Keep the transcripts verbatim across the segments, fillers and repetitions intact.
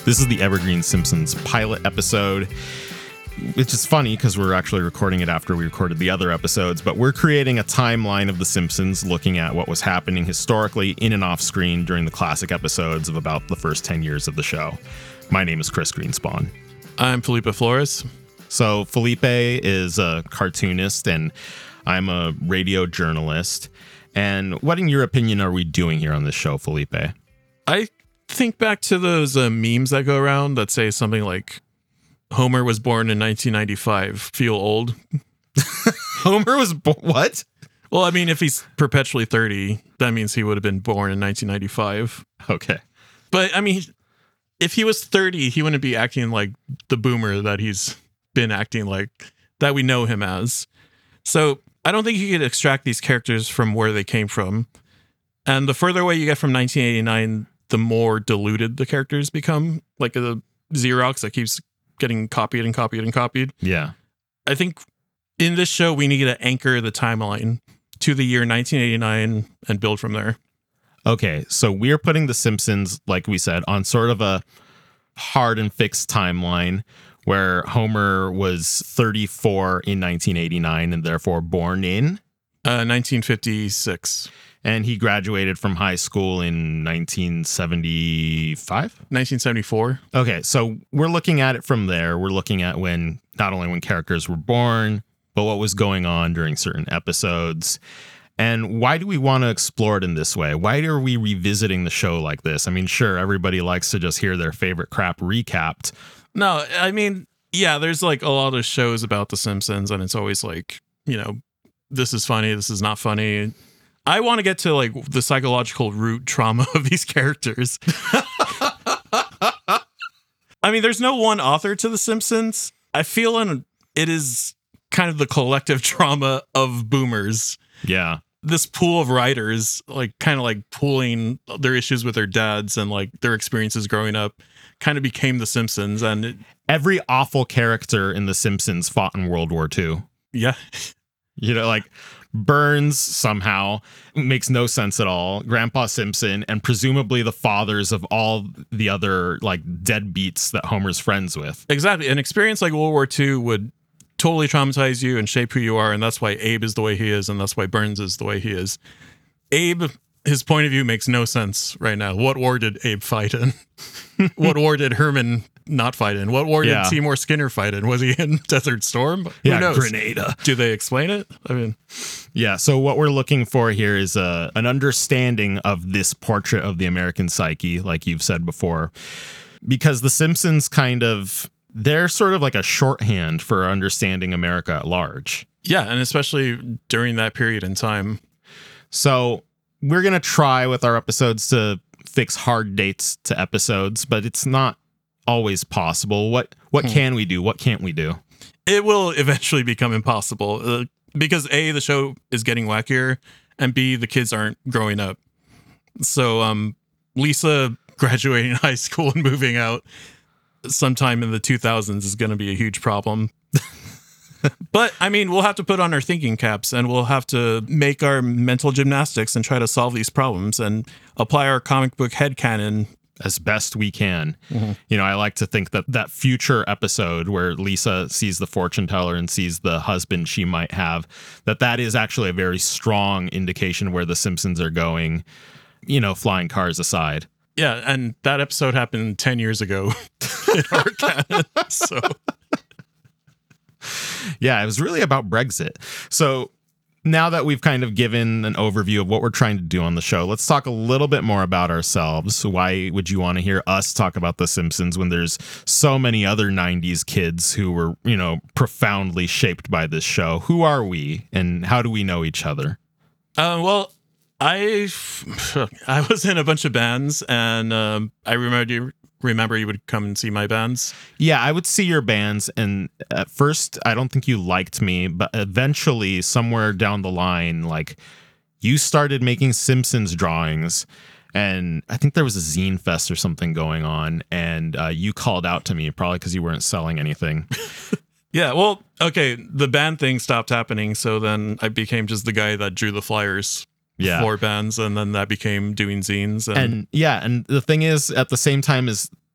This is the Evergreen Simpsons pilot episode, which is funny because we're actually recording it after we recorded the other episodes, but we're creating a timeline of The Simpsons looking at what was happening historically in and off screen during the classic episodes of about the first ten years of the show. My name is Chris Greenspawn. I'm Felipe Flores. So Felipe is a cartoonist and I'm a radio journalist. And what, in your opinion, are we doing here on this show, Felipe? I think back to those uh, memes that go around that say something like, Homer was born in nineteen ninety-five. Feel old? Homer was born... What? Well, I mean, if he's perpetually thirty, that means he would have been born in nineteen ninety-five. Okay. But, I mean, if he was thirty, he wouldn't be acting like the boomer that he's been acting like, that we know him as. So, I don't think you could extract these characters from where they came from. And the further away you get from nineteen eighty-nine, the more diluted the characters become, like a Xerox that keeps getting copied and copied and copied. Yeah. I think in this show, we need to anchor the timeline to the year nineteen eighty-nine and build from there. Okay, so we're putting The Simpsons, like we said, on sort of a hard and fixed timeline where Homer was thirty-four in nineteen eighty-nine and therefore born in? Uh, nineteen fifty-six. And he graduated from high school in nineteen seventy-five? nineteen seventy-four. Okay, so we're looking at it from there. We're looking at when, not only when characters were born, but what was going on during certain episodes. And why do we want to explore it in this way? Why are we revisiting the show like this? I mean, sure, everybody likes to just hear their favorite crap recapped. No, I mean, yeah, there's like a lot of shows about The Simpsons, and it's always like, you know, this is funny, this is not funny. I want to get to like the psychological root trauma of these characters. I mean, there's no one author to The Simpsons. I feel in, it is kind of the collective trauma of boomers. Yeah. This pool of writers, like kind of like pooling their issues with their dads and like their experiences growing up, kind of became The Simpsons. And it, every awful character in The Simpsons fought in World War Two. Yeah. You know, like Burns somehow makes no sense at all. Grandpa Simpson, and presumably the fathers of all the other like deadbeats that Homer's friends with. Exactly. An experience like World War Two would totally traumatize you and shape who you are. And that's why Abe is the way he is. And that's why Burns is the way he is. Abe, his point of view makes no sense right now. What war did Abe fight in? What war did Herman not fight in? What war yeah. did Seymour Skinner fight in? Was he in Desert Storm? Who yeah, knows? Grenada. Do they explain it? I mean, yeah. So what we're looking for here is a, an understanding of this portrait of the American psyche, like you've said before, because The Simpsons kind of, they're sort of like a shorthand for understanding America at large. Yeah, and especially during that period in time. So we're going to try with our episodes to fix hard dates to episodes, but it's not always possible. What what hmm. can we do? What can't we do? It will eventually become impossible uh, because A, the show is getting wackier, and B, the kids aren't growing up. So um, Lisa graduating high school and moving out sometime in the two thousands is going to be a huge problem. But, I mean, we'll have to put on our thinking caps and we'll have to make our mental gymnastics and try to solve these problems and apply our comic book headcanon as best we can. Mm-hmm. You know, I like to think that that future episode where Lisa sees the fortune teller and sees the husband she might have, that that is actually a very strong indication where the Simpsons are going, you know, flying cars aside. Yeah, and that episode happened ten years ago in our canon, so... Yeah, it was really about Brexit. So now that we've kind of given an overview of what we're trying to do on the show, let's talk a little bit more about ourselves. Why would you want to hear us talk about The Simpsons when there's so many other nineties kids who were, you know, profoundly shaped by this show? Who are we and how do we know each other? Uh, well, I I was in a bunch of bands, and um, I remember you remember you would come and see my bands. Yeah, I would see your bands, and at first I don't think you liked me, but eventually somewhere down the line, like, you started making Simpsons drawings, and I think there was a zine fest or something going on, and uh, you called out to me, probably because you weren't selling anything. Yeah, well, okay, the band thing stopped happening, so then I became just the guy that drew the flyers. Yeah. For bands, and then that became doing zines. And, and yeah, and the thing is, at the same time as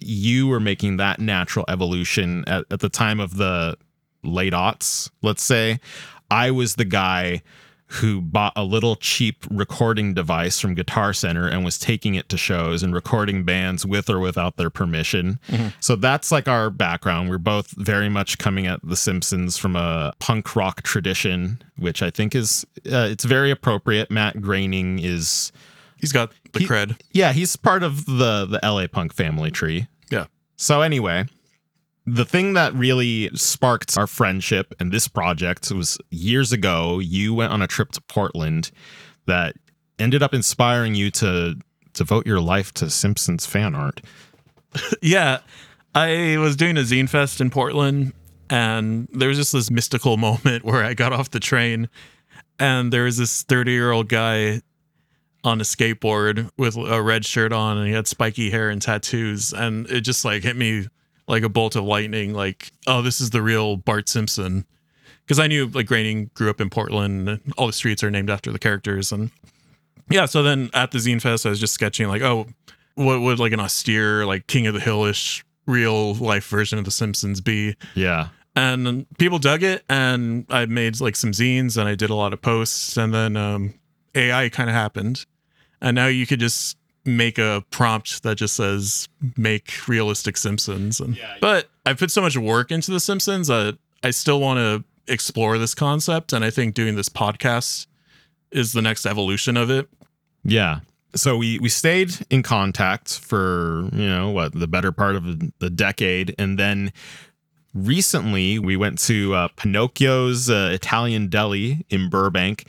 you were making that natural evolution at, at the time of the late aughts, let's say. I was the guy who bought a little cheap recording device from Guitar Center and was taking it to shows and recording bands with or without their permission. Mm-hmm. So that's like our background. We're both very much coming at The Simpsons from a punk rock tradition, which I think is, uh, it's very appropriate. Matt Groening is... He's got the he, cred. Yeah, he's part of the, the L A punk family tree. Yeah. So anyway... The thing that really sparked our friendship and this project was years ago, you went on a trip to Portland that ended up inspiring you to devote your life to Simpsons fan art. Yeah, I was doing a Zine Fest in Portland, and there was just this mystical moment where I got off the train, and there was this thirty-year-old guy on a skateboard with a red shirt on, and he had spiky hair and tattoos, and it just like hit me like a bolt of lightning, like, oh, this is the real Bart Simpson. Because I knew, like, Groening grew up in Portland, and all the streets are named after the characters. And yeah, so then at the Zine Fest, I was just sketching, like, oh, what would, like, an austere, like, King of the Hill-ish, real-life version of The Simpsons be? Yeah. And people dug it, and I made, like, some zines, and I did a lot of posts, and then um, A I kind of happened. And now you could just make a prompt that just says make realistic Simpsons. And yeah, yeah. But I put so much work into the Simpsons that I still want to explore this concept, and I think doing this podcast is the next evolution of it. Yeah. So we we stayed in contact for, you know, what, the better part of the decade, and then recently we went to uh, Pinocchio's uh, Italian Deli in Burbank,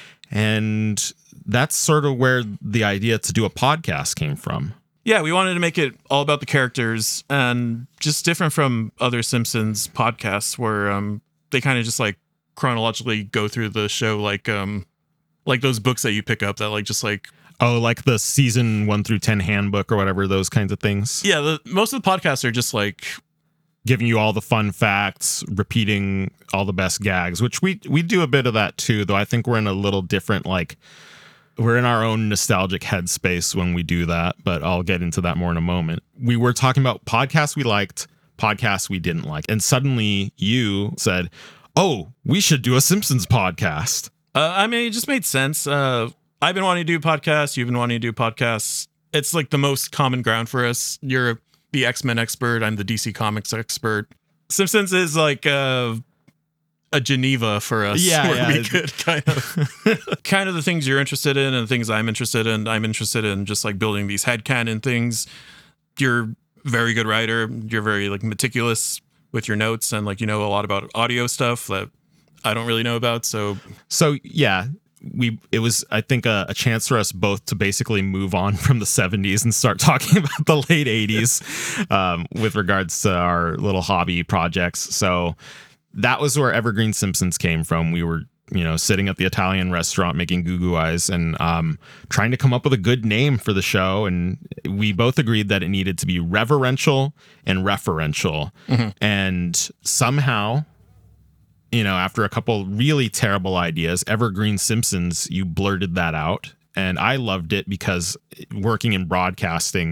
and that's sort of where the idea to do a podcast came from. Yeah, we wanted to make it all about the characters, and just different from other Simpsons podcasts where um, they kind of just like chronologically go through the show, like um, like those books that you pick up that like just like oh, like the season one through ten handbook or whatever, those kinds of things. Yeah, the, most of the podcasts are just like giving you all the fun facts, repeating all the best gags, which we we do a bit of that too. Though I think we're in a little different like. We're in our own nostalgic headspace when we do that, but I'll get into that more in a moment. We were talking about podcasts we liked, podcasts we didn't like, and suddenly you said, oh, we should do a Simpsons podcast. Uh, I mean, it just made sense. Uh, I've been wanting to do podcasts. You've been wanting to do podcasts. It's like the most common ground for us. You're the X-Men expert. I'm the D C Comics expert. Simpsons is like... Uh, a Geneva for us, yeah, where yeah. we could kind of kind of the things you're interested in and the things I'm interested in. I'm interested in just like building these headcanon things. You're a very good writer. You're very like meticulous with your notes, and like you know a lot about audio stuff that I don't really know about. So so yeah, we it was I think a, a chance for us both to basically move on from the seventies and start talking about the late eighties um, with regards to our little hobby projects. So. That was where Evergreen Simpsons came from. We were, you know, sitting at the Italian restaurant making goo goo eyes and um, trying to come up with a good name for the show. And we both agreed that it needed to be reverential and referential. Mm-hmm. And somehow, you know, after a couple really terrible ideas, Evergreen Simpsons, you blurted that out. And I loved it because working in broadcasting,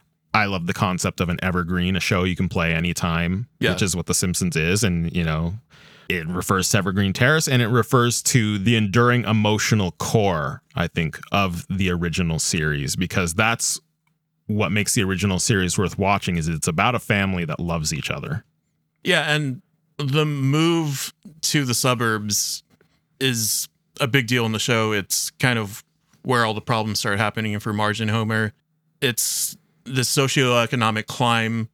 I love the concept of an evergreen, a show you can play anytime, yeah. which is what The Simpsons is. And, you know, it refers to Evergreen Terrace, and it refers to the enduring emotional core, I think, of the original series, because that's what makes the original series worth watching, is it's about a family that loves each other. Yeah, and the move to the suburbs is a big deal in the show. It's kind of where all the problems start happening for Marge and Homer. It's the socioeconomic climb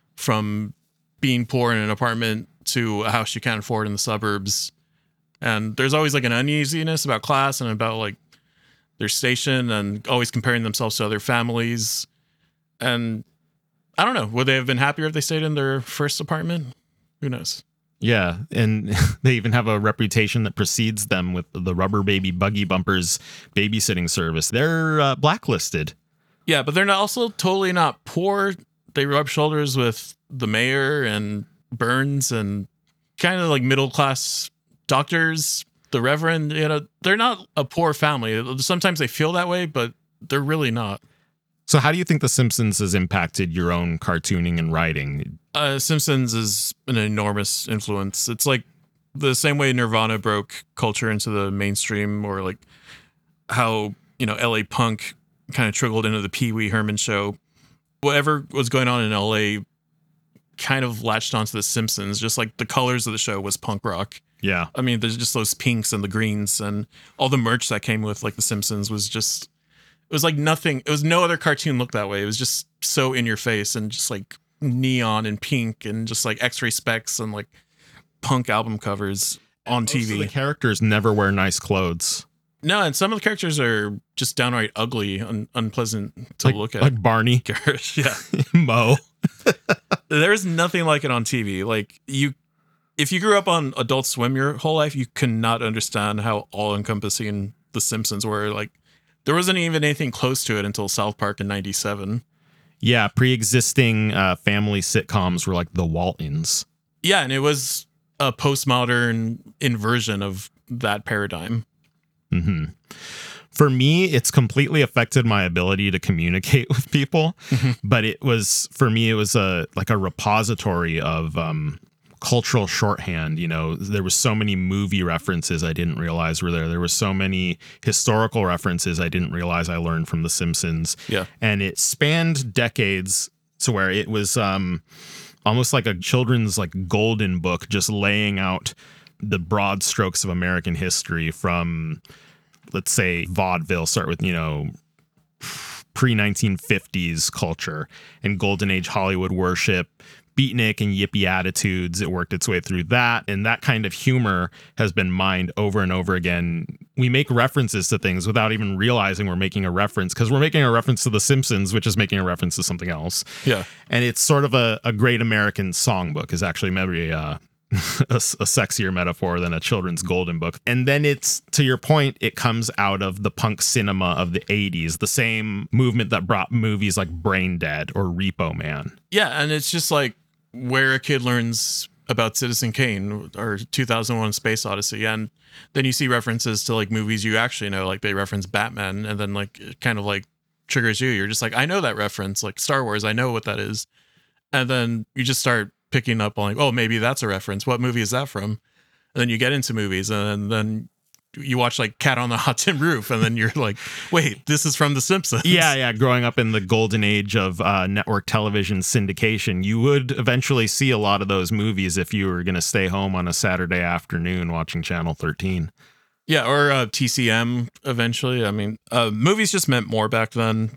from being poor in an apartment to a house you can't afford in the suburbs. And there's always like an uneasiness about class and about like their station, and always comparing themselves to other families. And I don't know, would they have been happier if they stayed in their first apartment? Who knows? Yeah, and they even have a reputation that precedes them with the Rubber Baby Buggy Bumpers babysitting service. They're uh, blacklisted. Yeah, but they're not also totally not poor. They rub shoulders with the mayor and Burns and kind of like middle class doctors, the Reverend. You know, they're not a poor family. Sometimes they feel that way, but they're really not. So how do you think The Simpsons has impacted your own cartooning and writing? Uh, Simpsons is an enormous influence. It's like the same way Nirvana broke culture into the mainstream, or like how, you know, L A punk kind of trickled into the Pee Wee Herman show. Whatever was going on in L A kind of latched onto The Simpsons, just like the colors of the show was punk rock. Yeah. I mean, there's just those pinks and the greens, and all the merch that came with like The Simpsons was just, it was like nothing. It was no other cartoon looked that way. It was just so in your face and just like neon and pink and just like X-ray specs and like punk album covers on Most T V. of the characters never wear nice clothes. No, and some of the characters are just downright ugly, un- unpleasant to like, look at. Like Barney. Yeah. Mo. There's nothing like it on T V. Like, you, if you grew up on Adult Swim your whole life, you could not understand how all-encompassing The Simpsons were. Like, there wasn't even anything close to it until South Park in ninety-seven. Yeah, pre-existing uh, family sitcoms were like The Waltons. Yeah, and it was a postmodern inversion of that paradigm. Mm-hmm. For me, it's completely affected my ability to communicate with people. But it was, for me, it was a like a repository of um, cultural shorthand. You know, there was so many movie references I didn't realize were there. There were so many historical references I didn't realize I learned from The Simpsons. Yeah, and it spanned decades to where it was um, almost like a children's like golden book, just laying out the broad strokes of American history from, let's say, vaudeville, start with, you know, pre nineteen fifties culture and golden age Hollywood worship, beatnik and yippie attitudes. It worked its way through that. And that kind of humor has been mined over and over again. We make references to things without even realizing we're making a reference, because we're making a reference to The Simpsons, which is making a reference to something else. Yeah. And it's sort of a, a great American songbook is actually maybe uh, a, a sexier metaphor than a children's golden book. And then it's, to your point, it comes out of the punk cinema of the eighties, the same movement that brought movies like Brain Dead or Repo Man. Yeah, and it's just like where a kid learns about Citizen Kane or two thousand one Space Odyssey, and then you see references to like movies you actually know, like they reference Batman, and then like it kind of like triggers you. You're just like, I know that reference, like Star Wars, I know what that is. And then you just start picking up on like, oh, maybe that's a reference. What movie is that from? And then you get into movies, and then you watch like Cat on the Hot Tin Roof, and then you're like, wait, this is from The Simpsons. Yeah, yeah. Growing up in the golden age of uh, network television syndication, you would eventually see a lot of those movies if you were going to stay home on a Saturday afternoon watching Channel thirteen. Yeah, or uh, T C M eventually. I mean, uh, movies just meant more back then.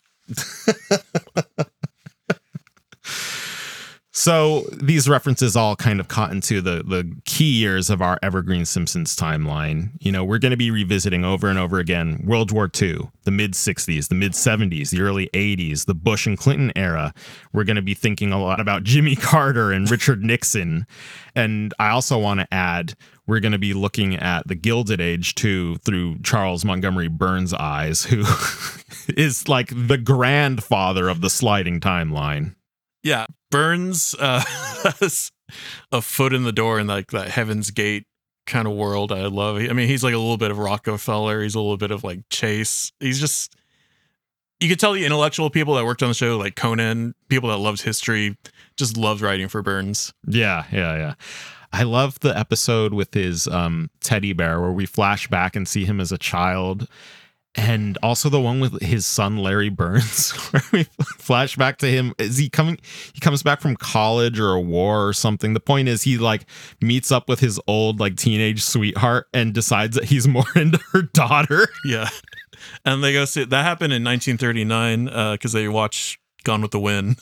So these references all kind of caught into the, the key years of our Evergreen Simpsons timeline. You know, we're going to be revisiting over and over again World War Two, the mid sixties, the mid seventies, the early eighties, the Bush and Clinton era. We're going to be thinking a lot about Jimmy Carter and Richard Nixon. And I also want to add, we're going to be looking at the Gilded Age too through Charles Montgomery Burns' eyes, who is like the grandfather of the sliding timeline. Yeah, Burns uh, has a foot in the door in like that Heaven's Gate kind of world. I love. I mean, he's like a little bit of Rockefeller. He's a little bit of like Chase. He's just, you could tell the intellectual people that worked on the show, like Conan, people that loved history, just loved writing for Burns. Yeah, yeah, yeah. I love the episode with his um, teddy bear where we flash back and see him as a child. And also the one with his son, Larry Burns, where we flash back to him. Is he coming? He comes back from college or a war or something. The point is he like meets up with his old like teenage sweetheart and decides that he's more into her daughter. Yeah. And they go see that happened in nineteen thirty-nine because uh, they watch Gone with the Wind.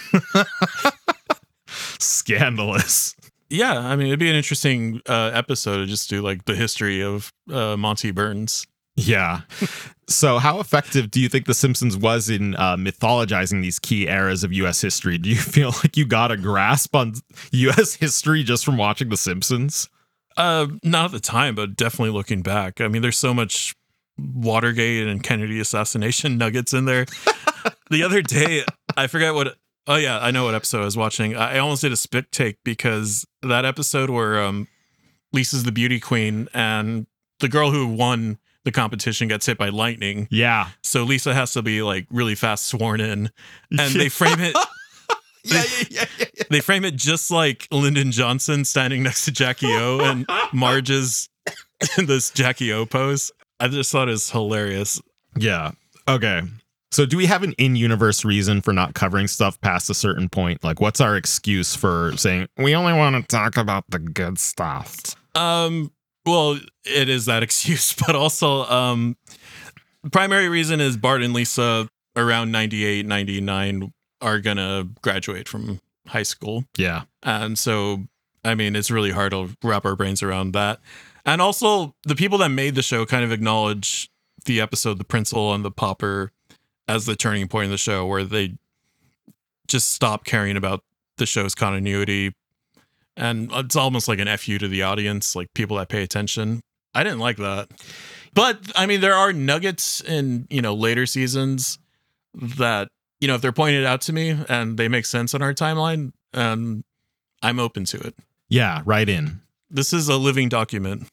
Scandalous. Yeah. I mean, it'd be an interesting uh, episode to just do like the history of uh, Monty Burns. Yeah. So how effective do you think The Simpsons was in uh, mythologizing these key eras of U S history? Do you feel like you got a grasp on U S history just from watching The Simpsons? Uh, not at the time, but definitely looking back. I mean, there's so much Watergate and Kennedy assassination nuggets in there. The other day, I forget what... Oh, yeah, I know what episode I was watching. I almost did a spit take because that episode where um, Lisa's the beauty queen and the girl who won the competition gets hit by lightning. Yeah. So Lisa has to be like really fast sworn in, and they frame it. yeah, yeah, yeah, yeah, yeah. They frame it just like Lyndon Johnson standing next to Jackie O, and Marge is in this Jackie O pose. I just thought it was hilarious. Yeah. Okay. So do we have an in-universe reason for not covering stuff past a certain point? Like, what's our excuse for saying we only want to talk about the good stuff? Um, well, it is that excuse, but also um, the primary reason is Bart and Lisa around ninety-eight, ninety-nine are going to graduate from high school. Yeah. And so, I mean, it's really hard to wrap our brains around that. And also, the people that made the show kind of acknowledge the episode, The Principal and the Pauper, as the turning point in the show, where they just stop caring about the show's continuity. And it's almost like an F you to the audience, like people that pay attention. I didn't like that. But, I mean, there are nuggets in, you know, later seasons that, you know, if they're pointed out to me and they make sense on our timeline, um, I'm open to it. Yeah, right in. This is a living document.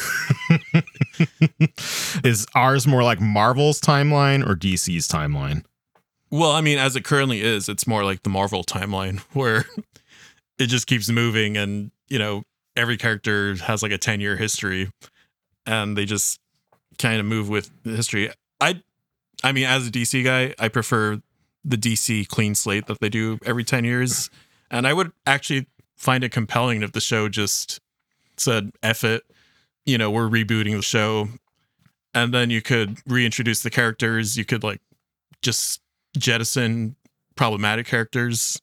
Is ours more like Marvel's timeline or D C's timeline? Well, I mean, as it currently is, it's more like the Marvel timeline where it just keeps moving and, you know, every character has like a ten-year history and they just kind of move with the history. I I mean, as a D C guy, I prefer the D C clean slate that they do every ten years. And I would actually find it compelling if the show just said, F it, you know, we're rebooting the show. And then you could reintroduce the characters. You could like just jettison problematic characters.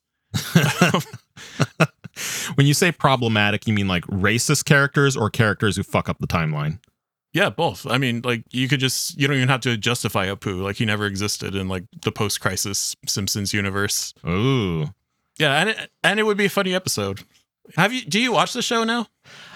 When you say problematic, you mean like racist characters or characters who fuck up the timeline? Yeah, both. I mean, like you could just, you don't even have to justify Apu. Like he never existed in like the post-crisis Simpsons universe. Ooh. Yeah, and it, and it would be a funny episode. Have you, do you watch the show now?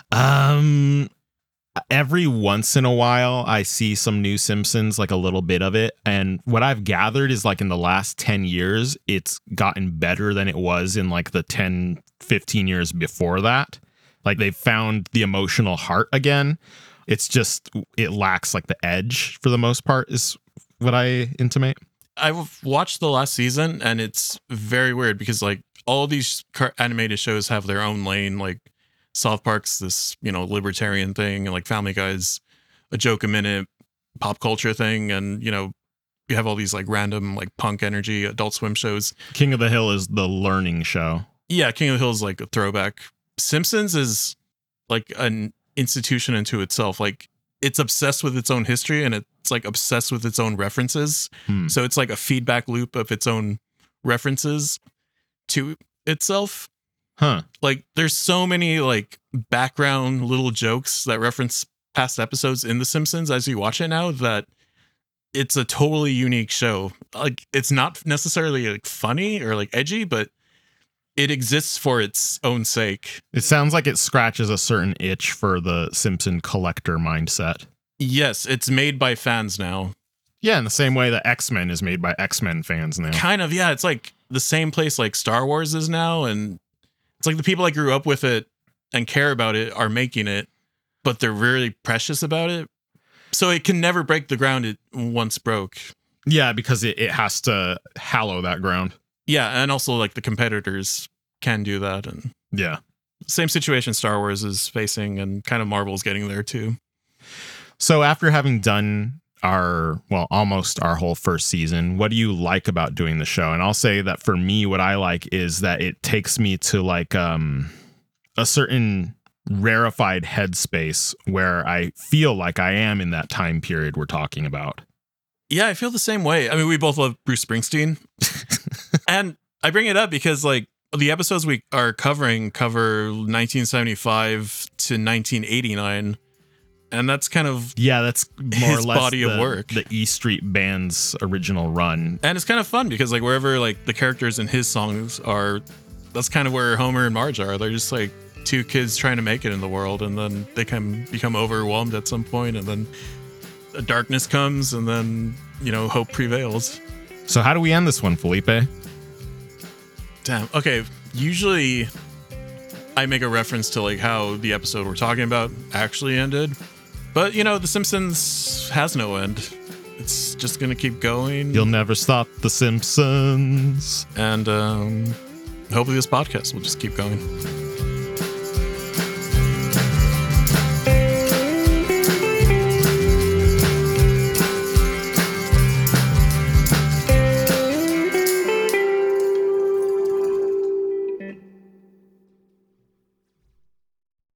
Um, every once in a while I see some new Simpsons, like a little bit of it. And what I've gathered is like in the last ten years, it's gotten better than it was in like the ten, fifteen years before that. Like they've found the emotional heart again. It's just, it lacks like the edge for the most part is what I intimate. I've watched the last season and it's very weird because like all these car- animated shows have their own lane. Like South Park's this, you know, libertarian thing, and like Family Guy's a joke a minute pop culture thing. And, you know, you have all these like random like punk energy Adult Swim shows. King of the Hill is the learning show. Yeah, King of the Hill is like a throwback. Simpsons is like an institution into itself. Like it's obsessed with its own history and it's like obsessed with its own references. Hmm. So it's like a feedback loop of its own references to itself. Huh. Like there's so many like background little jokes that reference past episodes in The Simpsons as you watch it now that it's a totally unique show. Like it's not necessarily like funny or like edgy, but it exists for its own sake. It sounds like it scratches a certain itch for the Simpson collector mindset. Yes, it's made by fans now. Yeah, in the same way that X-Men is made by X-Men fans now. Kind of, yeah. It's like the same place like Star Wars is now, and it's like the people that grew up with it and care about it are making it, but they're really precious about it. So it can never break the ground it once broke. Yeah, because it, it has to hallow that ground. Yeah, and also like the competitors can do that. And Yeah. same situation Star Wars is facing, and kind of Marvel's getting there too. So after having done our, well, almost our whole first season, what do you like about doing the show? And I'll say that for me, what I like is that it takes me to like um, a certain rarefied headspace where I feel like I am in that time period we're talking about. Yeah, I feel the same way. I mean, we both love Bruce Springsteen. And I bring it up because like the episodes we are covering cover nineteen seventy-five to nineteen eighty-nine. And that's kind of Yeah, that's more his or less body the, of work. the E Street Band's original run. And it's kind of fun because like wherever like the characters in his songs are, that's kind of where Homer and Marge are. They're just like two kids trying to make it in the world, and then they can become overwhelmed at some point, and then the darkness comes, and then, you know, hope prevails. So how do we end this one, Felipe? Damn. Okay. Usually I make a reference to like how the episode we're talking about actually ended, But, you know, The Simpsons has no end. It's just going to keep going. You'll never stop The Simpsons. And um, hopefully this podcast will just keep going.